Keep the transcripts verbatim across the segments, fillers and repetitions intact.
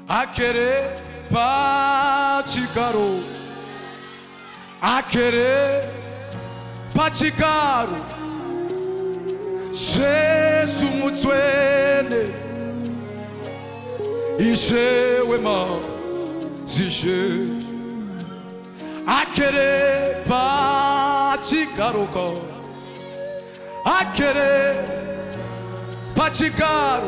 Akere pachikaro, akere pachikaro, Jesu mutwene, ishe wema zishe. Akere pachikaro ko, akere pachikaro,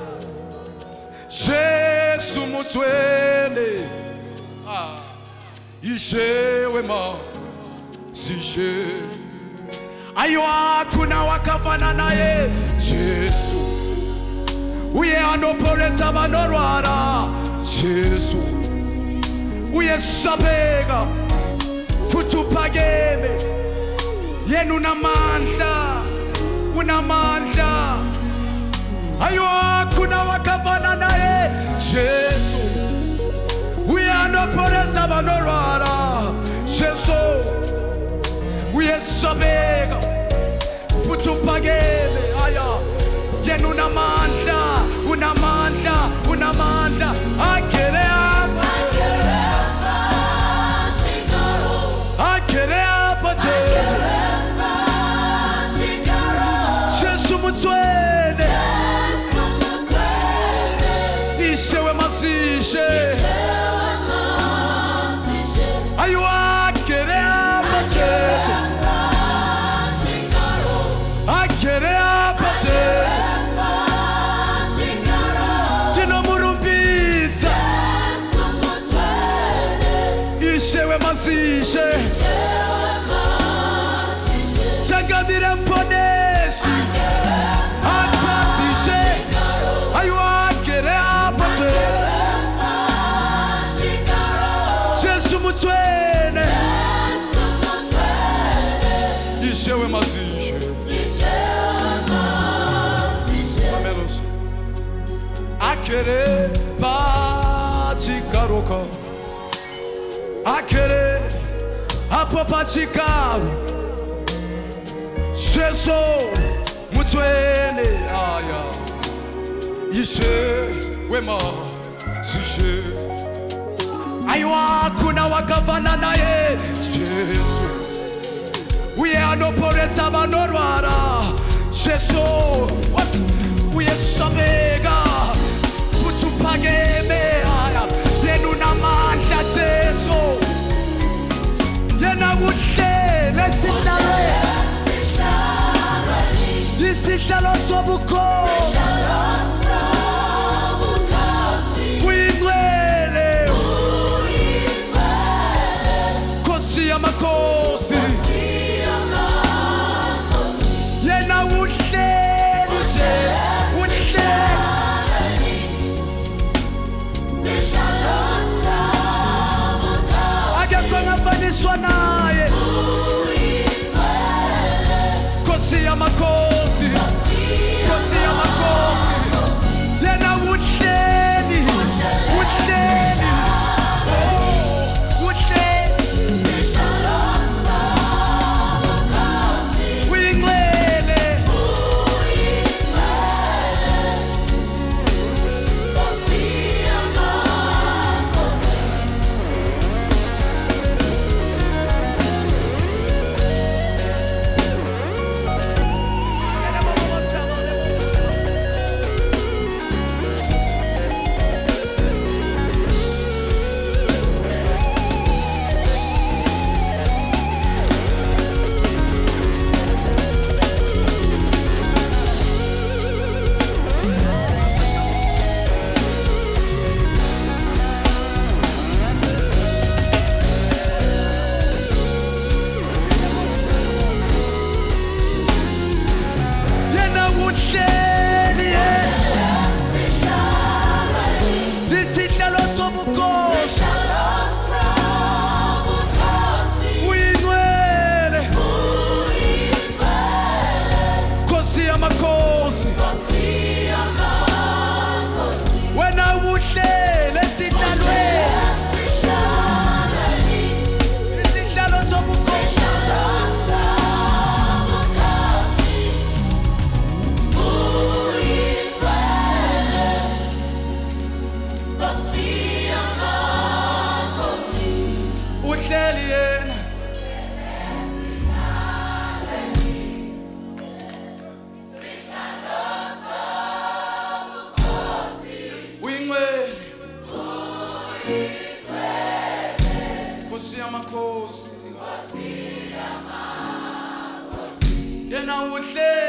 Jesu mutwene, ah, ishe wema zishe. Ayo hakuna wakafana naye Jesu, uye anoporesa vanorwara Jesu, uye sabega futupageme yenu unamandla, unamandla. Ayo hakuna wakafana naye Jesu, uye anoporesa vanorwara Jesu, uye sabega futupageme aya yenu unamandla, unamandla, unamandla. Akere hapa, akere hapa Jesu, Jesu mutwene, ishewe masishe. Ayo akere hapa Jesu, akere hapa Jesu, jino murumbita, ishewe masishe. Chagamire mponeshi, atafishe. Ayo akere hapa Jesu mutwene, ishewe masishe. Mamelos, akere pachikaroka, akere hapo pachikaro, Jesu mutwene aya, ishe wema zishe. Ayo hakuna wakafana naye Jesu, uye anoporesa vanorwara Jesu, uye sabega futupageme aya yenu namandla Jesu, yena kuhlele sihlalo, isihlalo sobukhosi, uyingcwele, Nkosi yamakhosi, yena uhleli nje, uhleli, akekho ongafaniswa naye, Nkosi yamakhosi, Nkosi yamakhosi. wena uhle